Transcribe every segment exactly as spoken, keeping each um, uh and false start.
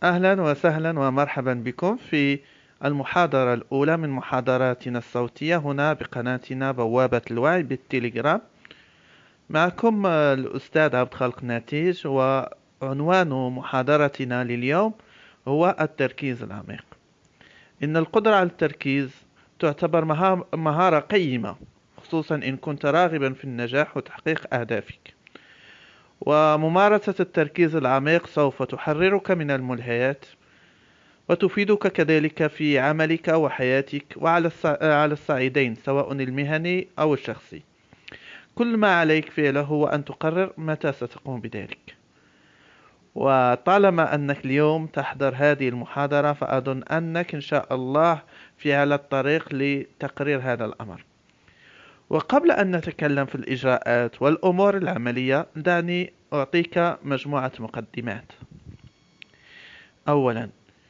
أهلا وسهلا ومرحبا بكم في المحاضرة الأولى من محاضراتنا الصوتية هنا بقناتنا بوابة الوعي بالتليجرام. معكم آه، الأستاذ عبد الخالق نتيج، وعنوان محاضرتنا لليوم هو التركيز العميق. إن القدرة على التركيز تعتبر مها- مهارة قيمة، خصوصا إن كنت راغبا في النجاح وتحقيق أهدافك. وممارسة التركيز العميق سوف تحررك من الملهيات، وتفيدك كذلك في عملك وحياتك وعلى الص- على الصعيدين، سواء المهني أو الشخصي. كل ما عليك فعله هو أن تقرر متى ستقوم بذلك. وطالما أنك اليوم تحضر هذه المحاضرة، فأظن أنك إن شاء الله في على الطريق لتقرير هذا الأمر. وقبل أن نتكلم في الإجراءات والأمور العملية، دعني أعطيك مجموعة مقدمات. أولا،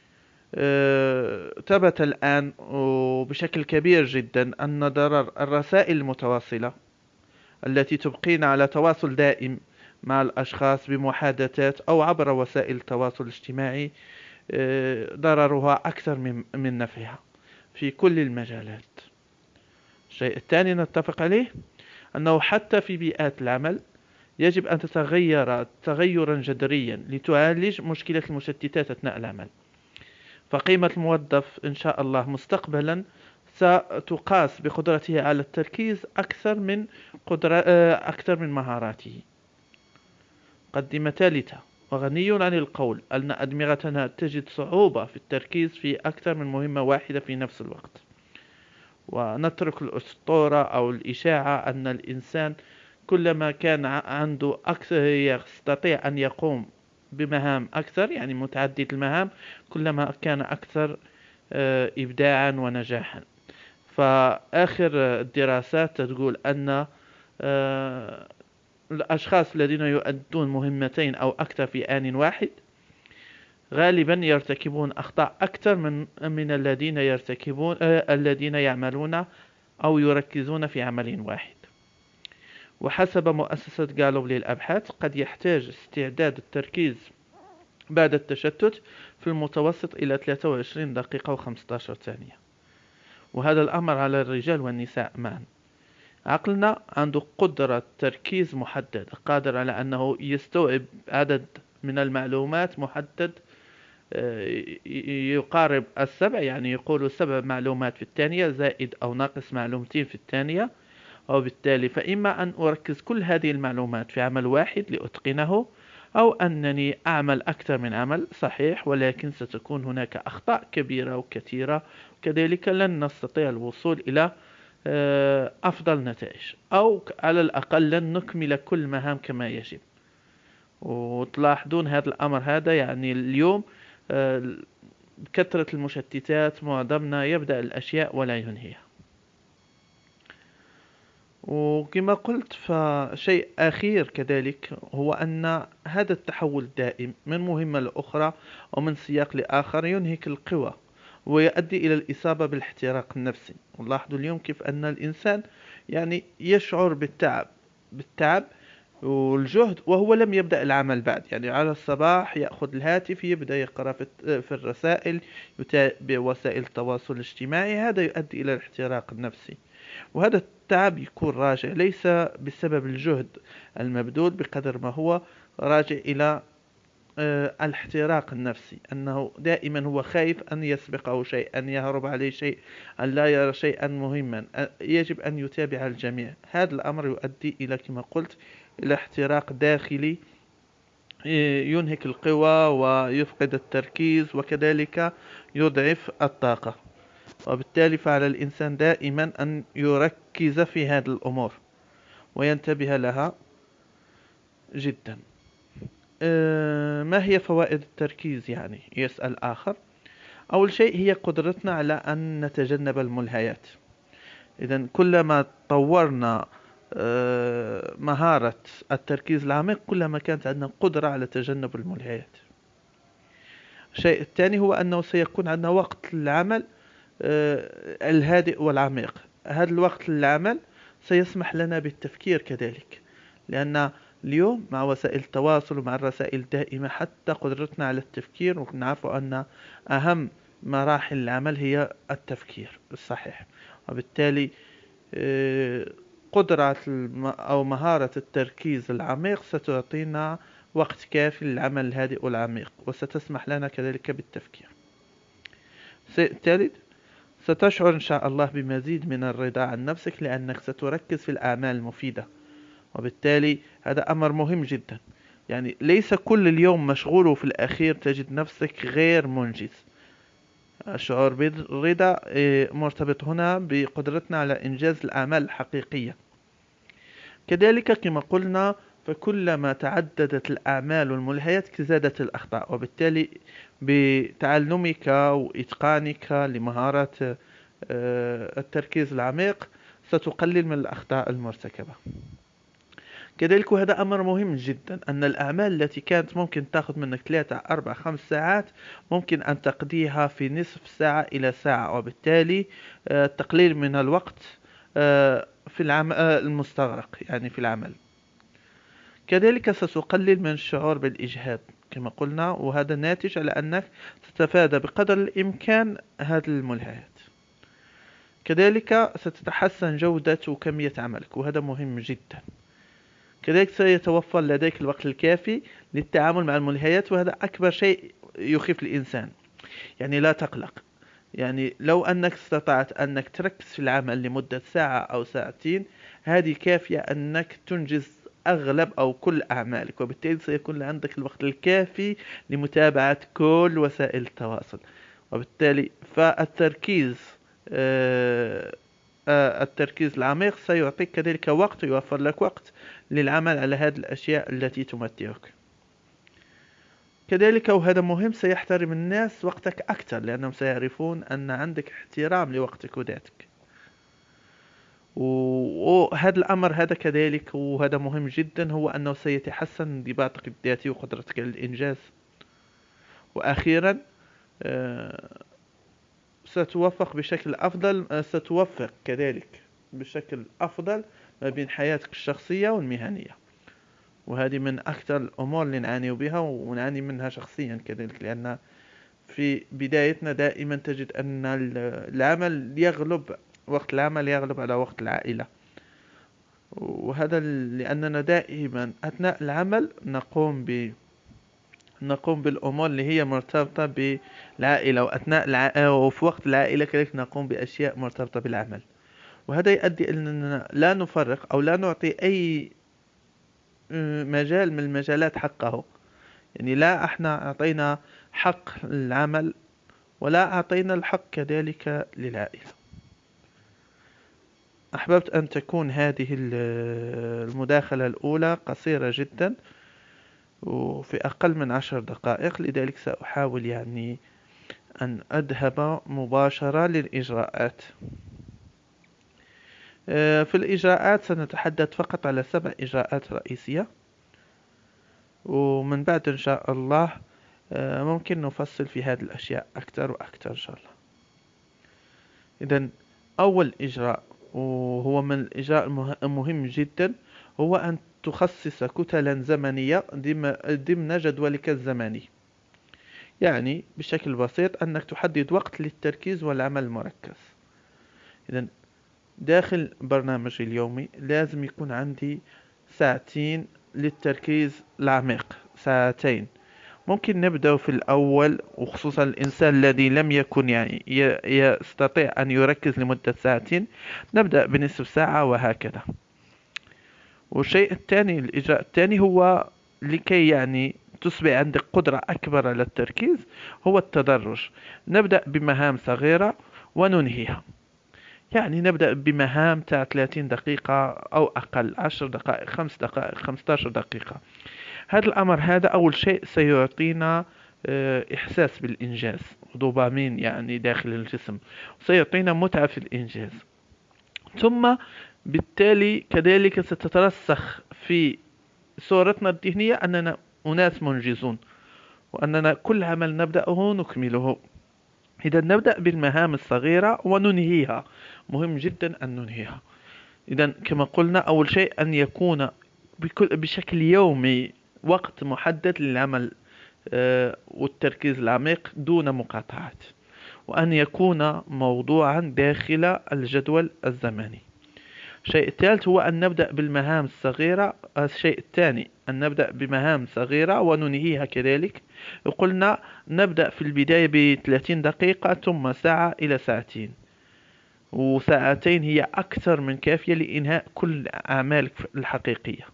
آه، ثبت الآن وبشكل كبير جدا أن ضرر الرسائل المتواصلة التي تبقينا على تواصل دائم مع الأشخاص بمحادثات أو عبر وسائل التواصل الاجتماعي، آه، ضررها أكثر من من نفعها في كل المجالات. الشيء الثاني نتفق عليه أنه حتى في بيئات العمل يجب أن تتغير تغيرا جذريا لتعالج مشكلة المشتتات أثناء العمل. فقيمة الموظف إن شاء الله مستقبلا ستقاس بقدرته على التركيز أكثر من قدرة آه، أكثر من مهاراته. مقدمة ثالثة: وغني عن القول أن أدمغتنا تجد صعوبة في التركيز في أكثر من مهمة واحدة في نفس الوقت. ونترك الأسطورة أو الإشاعة أن الإنسان كلما كان ع- عنده أكثر يستطيع أن يقوم بمهام أكثر، يعني متعدد المهام، كلما كان أكثر آه، إبداعا ونجاحا. فآخر آه، الدراسات تقول أن آه، الأشخاص الذين يؤدون مهمتين أو أكثر في آن واحد غالبا يرتكبون أخطاء أكثر من من الذين يرتكبون آه، الذين يعملون أو يركزون في عمل واحد. وحسب مؤسسة جالوب للأبحاث، قد يحتاج استعداد التركيز بعد التشتت في المتوسط إلى ثلاثة وعشرين دقيقة و15 ثانية، وهذا الأمر على الرجال والنساء معا. عقلنا عنده قدرة تركيز محددة، قادر على أنه يستوعب عدد من المعلومات محدد، آه، يقارب السبع، يعني يقول سبع معلومات في الثانية زائد أو ناقص معلومتين في الثانية. وبالتالي فإما أن أركز كل هذه المعلومات في عمل واحد لأتقنه، أو أنني أعمل أكثر من عمل صحيح، ولكن ستكون هناك أخطاء كبيرة وكثيرة، كذلك لن نستطيع الوصول إلى آه، أفضل نتائج، أو على الأقل لن نكمل كل المهام كما يجب. وتلاحظون هذا الأمر هذا، يعني اليوم آه، كثرة المشتتات معظمنا يبدأ الأشياء ولا ينهيها. وكما قلت، فشيء أخير كذلك هو أن هذا التحول الدائم من مهمة لأخرى ومن سياق لآخر ينهك القوى ويؤدي إلى الإصابة بالاحتراق النفسي. ونلاحظ اليوم كيف أن الإنسان يعني يشعر بالتعب بالتعب والجهد وهو لم يبدأ العمل بعد. يعني على الصباح يأخذ الهاتف، يبدأ يقرأ في الت- في الرسائل، يتابع وسائل التواصل الاجتماعي. هذا يؤدي إلى الاحتراق النفسي. وهذا التعب يكون راجع ليس بسبب الجهد المبذول بقدر ما هو راجع إلى آه، الاحتراق النفسي، أنه دائما هو خايف أن يسبقه شيء، أن يهرب عليه شيء، أن لا يرى شيئا مهما. أ- يجب أن يتابع الجميع. هذا الأمر يؤدي إلى كما قلت إلى احتراق داخلي، آه، ينهك القوى ويفقد التركيز، وكذلك يضعف الطاقة. وبالتالي فعلى الإنسان دائما أن يركز في هذه الأمور وينتبه لها جدا. أه، ما هي فوائد التركيز؟ يعني يسأل آخر. أول شيء هي قدرتنا على أن نتجنب الملهيات. إذا كلما طورنا أه، مهارة التركيز العميق، كلما كانت عندنا قدرة على تجنب الملهيات. الشيء الثاني هو أنه سيكون عندنا وقت للعمل آه، الهادئ والعميق. هذا الوقت للعمل سيسمح لنا بالتفكير كذلك، لأن اليوم مع وسائل التواصل ومع الرسائل الدائمة حتى قدرتنا على التفكير، ونعرف أن أهم مراحل العمل هي التفكير الصحيح. وبالتالي آه، قدرة الم- أو مهارة التركيز العميق ستعطينا وقت كافي للعمل الهادئ والعميق، وستسمح لنا كذلك بالتفكير. س- ثالث، ستشعر إن شاء الله بمزيد من الرضا عن نفسك لأنك ستركز في الأعمال المفيدة. وبالتالي هذا أمر مهم جدا، يعني ليس كل اليوم مشغول وفي الأخير تجد نفسك غير منجز. الشعور بالرضا آه، مرتبط هنا بقدرتنا على إنجاز الأعمال الحقيقية. كذلك كما قلنا، فكلما تعددت الأعمال والملهيات زادت الأخطاء، وبالتالي بتعلمك وإتقانك لمهارات آه، التركيز العميق ستقلل من الأخطاء المرتكبة. كذلك وهذا أمر مهم جدا، أن الأعمال التي كانت ممكن تأخذ منك ثلاثة أربع خمس ساعات ممكن أن تقضيها في نصف ساعة إلى ساعة، وبالتالي آه، تقليل من الوقت آه، في العمل المستغرق يعني في العمل. كذلك ستقلل من الشعور بالإجهاد كما قلنا، وهذا ناتج على أنك تتفادى بقدر الإمكان هذه الملهيات. كذلك ستتحسن جودة وكمية عملك، وهذا مهم جدا. كذلك سيتوفر لديك الوقت الكافي للتعامل مع الملهيات، وهذا أكبر شيء يخيف الإنسان. يعني لا تقلق، يعني لو أنك استطعت أنك تركز في العمل لمدة ساعة أو ساعتين، هذه كافية أنك تنجز أغلب أو كل أعمالك، وبالتالي سيكون عندك الوقت الكافي لمتابعة كل وسائل التواصل. وبالتالي فالتركيز آه، آه، التركيز العميق سيعطيك كذلك وقت، يوفر لك وقت للعمل على هذه الأشياء التي تمتعك. كذلك وهذا مهم، سيحترم الناس وقتك أكثر لأنهم سيعرفون أن عندك احترام لوقتك وذاتك. و- وهذا الأمر هذا كذلك وهذا مهم جدا، هو أنه سيتحسن انضباطك الذاتي وقدرتك على الإنجاز. وأخيرا آه، ستوفق بشكل أفضل آه، ستوفق كذلك بشكل أفضل ما بين حياتك الشخصية والمهنية. وهذه من أكثر الأمور اللي نعاني بها ونعاني منها شخصيا كذلك، لأن في بدايتنا دائما تجد أن ال- العمل يغلب، وقت العمل يغلب على وقت العائلة. وهذا لأننا دائما أثناء العمل نقوم ب نقوم بالأمور اللي هي مرتبطة بالعائلة، وأثناء الع... وفي وقت العائلة كذلك نقوم بأشياء مرتبطة بالعمل. وهذا يؤدي إلى أننا لا نفرق أو لا نعطي أي آه، مجال من المجالات حقه. يعني لا احنا أعطينا حق العمل ولا أعطينا الحق كذلك للعائلة. أحببت أن تكون هذه ال- المداخلة الأولى قصيرة جدا وفي أقل من عشر دقائق، لذلك سأحاول يعني أن أذهب مباشرة للإجراءات. آه، في الإجراءات سنتحدث فقط على سبع إجراءات رئيسية، ومن بعد إن شاء الله آه، ممكن نفصل في هذه الأشياء أكثر وأكثر إن شاء الله. إذن أول إجراء وهو من الإجراء المه- المهم جدا، هو أن تخصص كتلا زمنية ضم- ضمن جدولك الزمني. يعني بشكل بسيط أنك تحدد وقت للتركيز والعمل المركز. إذن داخل برنامجي اليومي لازم يكون عندي ساعتين للتركيز العميق، ساعتين. ممكن نبدأ في الأول، وخصوصا الإنسان الذي لم يكن يعني ي- يستطيع أن يركز لمدة ساعتين، نبدأ بنصف ساعة وهكذا. والشيء الثاني، الإجراء الثاني هو لكي يعني تصبح عندك قدرة أكبر على التركيز، هو التدرج. نبدأ بمهام صغيرة وننهيها. يعني نبدأ بمهام تاع ثلاثين دقيقة أو أقل، عشر دقائق، خمس دقائق، خمسة عشر دقيقة. هذا الأمر هذا أول شيء سيعطينا آه، إحساس بالإنجاز، دوبامين يعني داخل الجسم، سيعطينا متعة في الإنجاز. ثم بالتالي كذلك ستترسخ في صورتنا الذهنية أننا أناس منجزون، وأننا كل عمل نبدأه نكمله. إذا نبدأ بالمهام الصغيرة وننهيها، مهم جدا أن ننهيها. إذا كما قلنا أول شيء أن يكون بكل بشكل يومي وقت محدد للعمل آه، والتركيز العميق دون مقاطعات، وأن يكون موضوعا داخل الجدول الزمني. الشيء الثالث هو أن نبدأ بالمهام الصغيرة. الشيء الثاني أن نبدأ بمهام صغيرة وننهيها كذلك. قلنا نبدأ في البداية بثلاثين دقيقة، ثم ساعة إلى ساعتين، وساعتين هي أكثر من كافية لإنهاء كل أعمالك الحقيقية.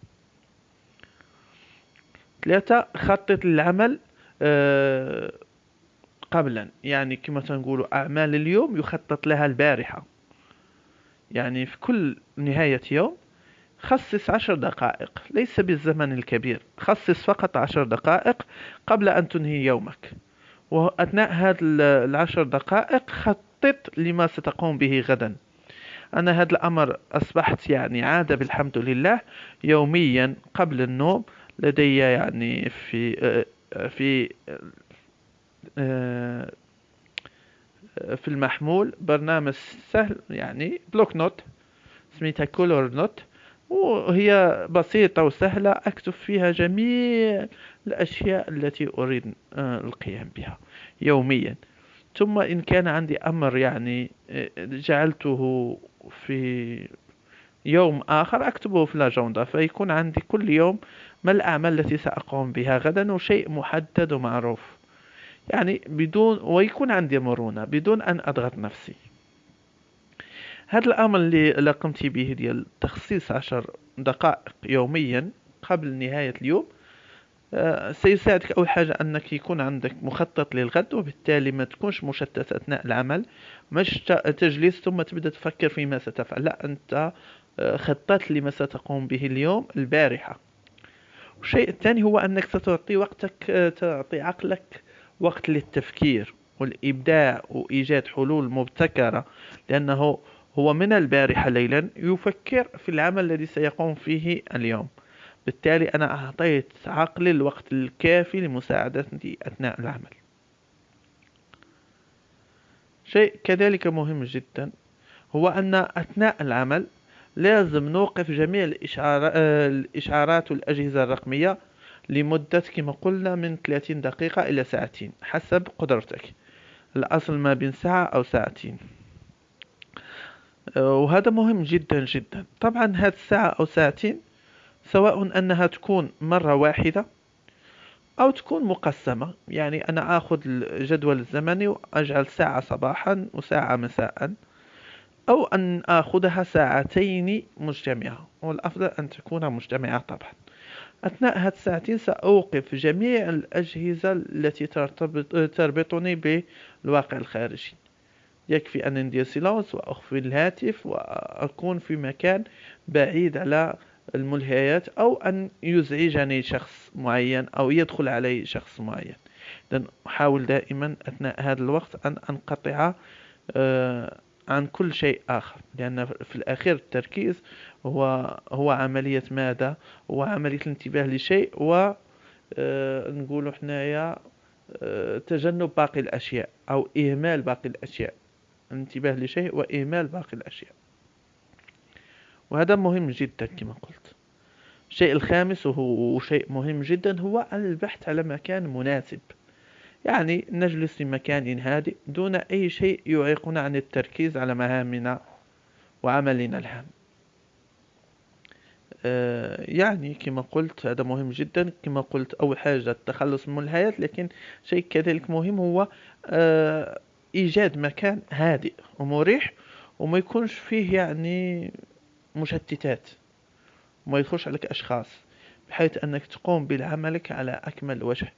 ثلاثة، خطط للعمل آه، قبلا، يعني كما تنقول أعمال اليوم يخطط لها البارحة. يعني في كل نهاية يوم خصص عشر دقائق، ليس بالزمن الكبير، خصص فقط عشر دقائق قبل أن تنهي يومك. وأثناء هذه العشر دقائق خطط لما ستقوم به غدا. أنا هذا الأمر أصبحت يعني عادة بالحمد لله. يوميا قبل النوم لدي يعني في آه، في آه، في المحمول برنامج سهل، يعني بلوك نوت، سميتها كولور نوت، وهي بسيطة وسهلة أكتب فيها جميع الأشياء التي أريد آه، القيام بها يوميا. ثم إن كان عندي أمر يعني آه، جعلته في يوم آخر أكتبه في الأجندة، فيكون عندي كل يوم ما الأعمال التي سأقوم بها غدا، وشيء محدد ومعروف، يعني بدون، ويكون عندي مرونة بدون أن أضغط نفسي. هذا الأمر اللي اللي قمت به ديال تخصيص عشر دقائق يوميا قبل نهاية اليوم آه، سيساعدك. أول حاجة أنك يكون عندك مخطط للغد، وبالتالي ما تكونش مشتت أثناء العمل، مش ت- تجلس ثم تبدأ تفكر فيما ستفعل، لا، أنت آه، خططت لما ستقوم به اليوم البارحة. والشيء الثاني هو أنك ستعطي وقتك آه، تعطي عقلك وقت للتفكير والإبداع وإيجاد حلول مبتكرة، لأنه هو من البارحة ليلا يفكر في العمل الذي سيقوم فيه اليوم. بالتالي أنا أعطيت عقلي الوقت الكافي لمساعدتي أثناء العمل. شيء كذلك مهم جدا هو أن أثناء العمل لازم نوقف جميع الإشعار- آه، الإشعارات والأجهزة الرقمية لمدة كما قلنا من ثلاثين دقيقة إلى ساعتين حسب قدرتك، الأصل ما بين ساعة أو ساعتين. آه، وهذا مهم جدا جدا. طبعا هذه الساعة أو ساعتين سواء أنها تكون مرة واحدة أو تكون مقسمة، يعني أنا أخذ الجدول الزمني وأجعل ساعة صباحا وساعة مساء، أو أن أخذها ساعتين مجتمعة، والأفضل أن تكون مجتمعة طبعا. أثناء هذه الساعتين سأوقف جميع الأجهزة التي ترتبط تربطني بالواقع الخارجي. يكفي أن ندير سيلانس وأخفي الهاتف وأكون في مكان بعيد على الملهيات، أو أن يزعجني شخص معين أو يدخل علي شخص معين. إذن أحاول دائما أثناء هذا الوقت أن أنقطع آه، عن كل شيء آخر، لأن في الأخير التركيز هو هو عملية ماذا؟ هو عملية الانتباه لشيء، و آه، نقول حنايا آه، تجنب باقي الأشياء أو إهمال باقي الأشياء. الانتباه لشيء وإهمال باقي الأشياء، وهذا مهم جدا كما قلت. الشيء الخامس وهو شيء مهم جدا هو البحث على مكان مناسب، يعني نجلس في مكان هادئ دون أي شيء يعيقنا عن التركيز على مهامنا وعملنا الهام. آه، يعني كما قلت هذا مهم جدا. كما قلت أول حاجة التخلص من الملهيات، لكن شيء كذلك مهم هو آه، إيجاد مكان هادئ ومريح، وما يكونش فيه يعني مشتتات، وما يدخلش عليك أشخاص، بحيث أنك تقوم بعملك على أكمل وجه.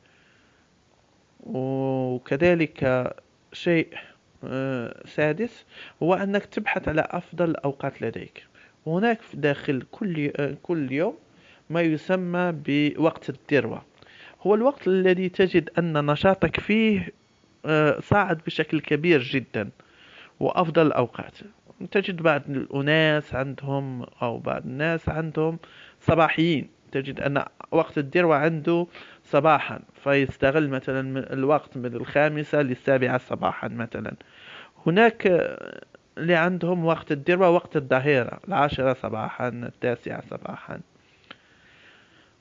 وكذلك شيء آه، سادس هو أنك تبحث على أفضل الأوقات لديك. هناك في داخل كل آه، كل يوم ما يسمى بوقت الذروة، هو الوقت الذي تجد أن نشاطك فيه آه، صاعد بشكل كبير جدا، وأفضل الأوقات. تجد بعض الأناس عندهم أو بعض الناس عندهم صباحيين، تجد أن وقت الذروة عنده صباحا، فيستغل مثلا من الوقت من الخامسة للسابعة صباحا مثلا. هناك آه، اللي عندهم وقت الذروة وقت الظهيرة، العاشرة صباحا، التاسعة صباحا.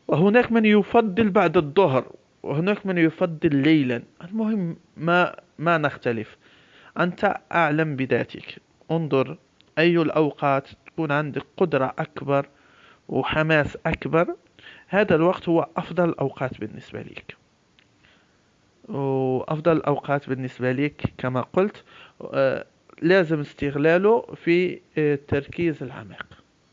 وهناك من يفضل بعد الظهر، وهناك من يفضل ليلا. المهم ما ما نختلف. أنت أعلم بذاتك. انظر أي الأوقات تكون عندك قدرة أكبر وحماس أكبر، هذا الوقت هو أفضل الأوقات بالنسبة لك. وأفضل الأوقات بالنسبة لك كما قلت، آه، لازم استغلاله في آه، التركيز العميق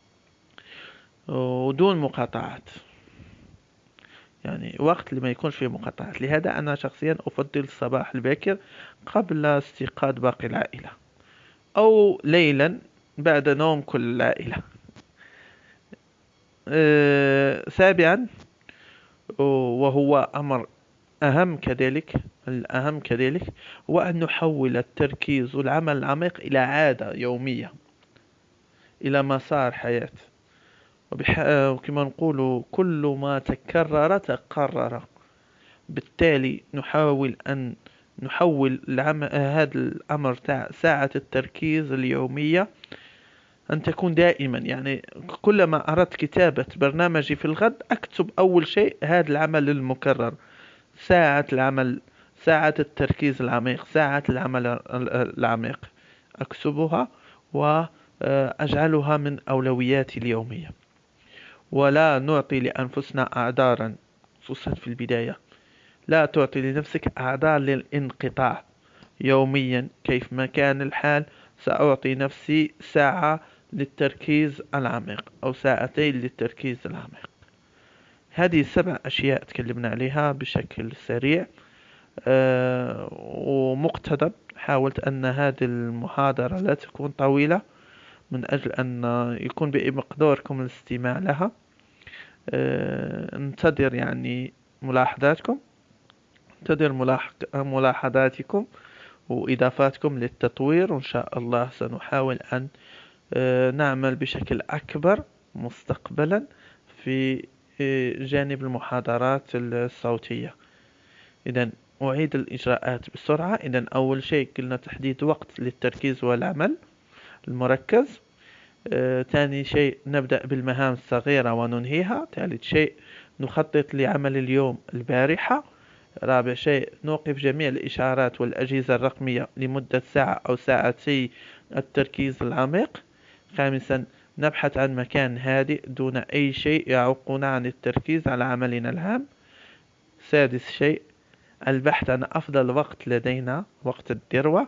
ودون مقاطعات. يعني وقت اللي ما يكونش فيه مقاطعات. لهذا أنا شخصيا أفضل الصباح الباكر قبل استيقاظ باقي العائلة، أو ليلا بعد نوم كل العائلة. أه سابعا، وهو أمر أهم كذلك، الأهم كذلك هو أن نحول التركيز والعمل العميق إلى عادة يومية، إلى مسار حياة. وبح... وكما نقول كل ما تكرر تقرر. بالتالي نحاول أن نحول العم... هذا الأمر تاع ساعة التركيز اليومية أن تكون دائما. يعني كلما أردت كتابة برنامجي في الغد أكتب أول شيء هذا العمل المكرر، ساعة العمل، ساعة التركيز العميق، ساعة العمل العميق، أكتبها وأجعلها من أولوياتي اليومية. ولا نعطي لأنفسنا أعذارا، خصوصا في البداية. لا تعطي لنفسك أعذار للانقطاع. يوميا كيف ما كان الحال سأعطي نفسي ساعة للتركيز العميق أو ساعتين للتركيز العميق. هذه سبع أشياء تكلمنا عليها بشكل سريع أه ومقتضب. حاولت أن هذه المحاضرة لا تكون طويلة من أجل أن يكون بمقدوركم الاستماع لها. أه انتظر يعني ملاحظاتكم، انتظر ملاح- ملاحظاتكم وإضافاتكم للتطوير، وإن شاء الله سنحاول أن آه، نعمل بشكل أكبر مستقبلا في آه، جانب المحاضرات الصوتية. إذا أعيد الإجراءات بسرعة. إذا أول شيء قلنا تحديد وقت للتركيز والعمل المركز. آه، ثاني شيء نبدأ بالمهام الصغيرة وننهيها. ثالث شيء نخطط لعمل اليوم البارحة. رابع شيء نوقف جميع الإشعارات والأجهزة الرقمية لمدة ساعة أو ساعتي التركيز العميق. خامسا نبحث عن مكان هادئ دون أي شيء يعوقنا عن التركيز على عملنا الهام. سادس شيء البحث عن أفضل وقت لدينا، وقت الذروة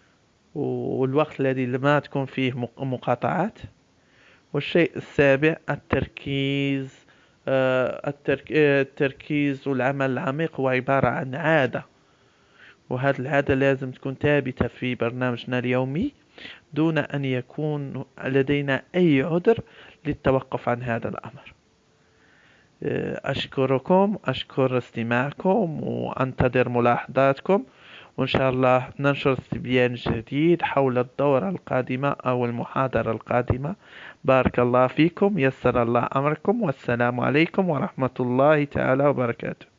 والوقت الذي ما تكون فيه مقاطعات. والشيء السابع التركيز. آه، الترك... آه، التركيز والعمل العميق هو عبارة عن عادة، وهذه العادة لازم تكون ثابتة في برنامجنا اليومي دون أن يكون لدينا أي عذر للتوقف عن هذا الأمر. آه، أشكركم، أشكر استماعكم وأنتظر ملاحظاتكم، وإن شاء الله ننشر استبيان جديد حول الدورة القادمة أو المحاضرة القادمة. بارك الله فيكم، يسر الله أمركم، والسلام عليكم ورحمة الله تعالى وبركاته.